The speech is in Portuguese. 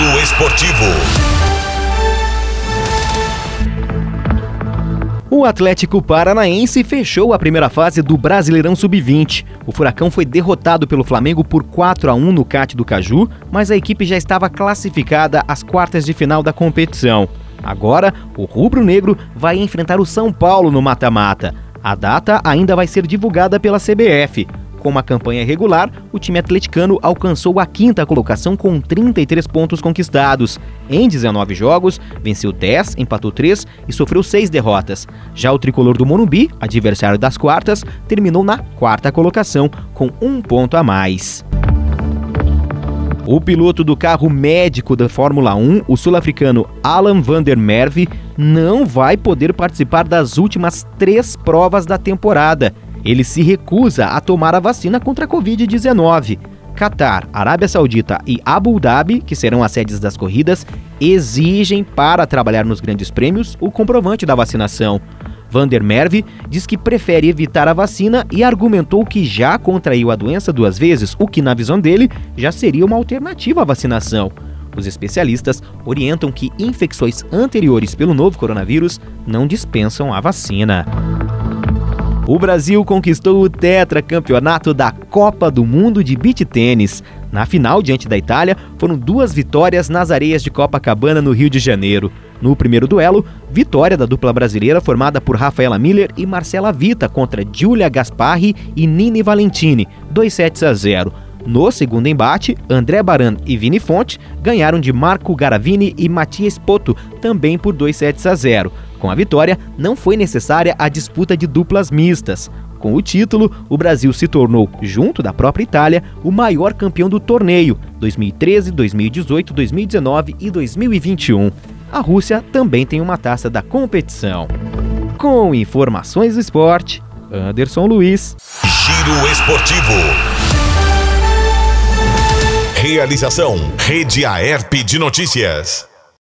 Giro Esportivo. O Atlético Paranaense fechou a primeira fase do Brasileirão Sub-20. O Furacão foi derrotado pelo Flamengo por 4-1 no CAT do Caju, mas a equipe já estava classificada às quartas de final da competição. Agora, o rubro-negro vai enfrentar o São Paulo no mata-mata. A data ainda vai ser divulgada pela CBF. Com uma campanha regular, o time atleticano alcançou a 5ª colocação com 33 pontos conquistados. Em 19 jogos, venceu 10, empatou 3 e sofreu 6 derrotas. Já o tricolor do Morumbi, adversário das quartas, terminou na 4ª colocação com 1 ponto a mais. O piloto do carro médico da Fórmula 1, o sul-africano Alan van der Merwe, não vai poder participar das últimas 3 provas da temporada. Ele se recusa a tomar a vacina contra a Covid-19. Catar, Arábia Saudita e Abu Dhabi, que serão as sedes das corridas, exigem para trabalhar nos grandes prêmios o comprovante da vacinação. Van der Merwe diz que prefere evitar a vacina e argumentou que já contraiu a doença 2 vezes, o que, na visão dele, já seria uma alternativa à vacinação. Os especialistas orientam que infecções anteriores pelo novo coronavírus não dispensam a vacina. O Brasil conquistou o tetracampeonato da Copa do Mundo de Beach Tênis. Na final, diante da Itália, foram 2 vitórias nas areias de Copacabana, no Rio de Janeiro. No primeiro duelo, vitória da dupla brasileira formada por Rafaela Miller e Marcela Vita contra Giulia Gasparri e Nini Valentini, 2-0. No segundo embate, André Baran e Vini Fonte ganharam de Marco Garavini e Matias Poto, também por 2-0. Com a vitória, não foi necessária a disputa de duplas mistas. Com o título, o Brasil se tornou, junto da própria Itália, o maior campeão do torneio, 2013, 2018, 2019 e 2021. A Rússia também tem uma taça da competição. Com informações do esporte, Anderson Luiz. Giro Esportivo. Realização: Rede Aerp de Notícias.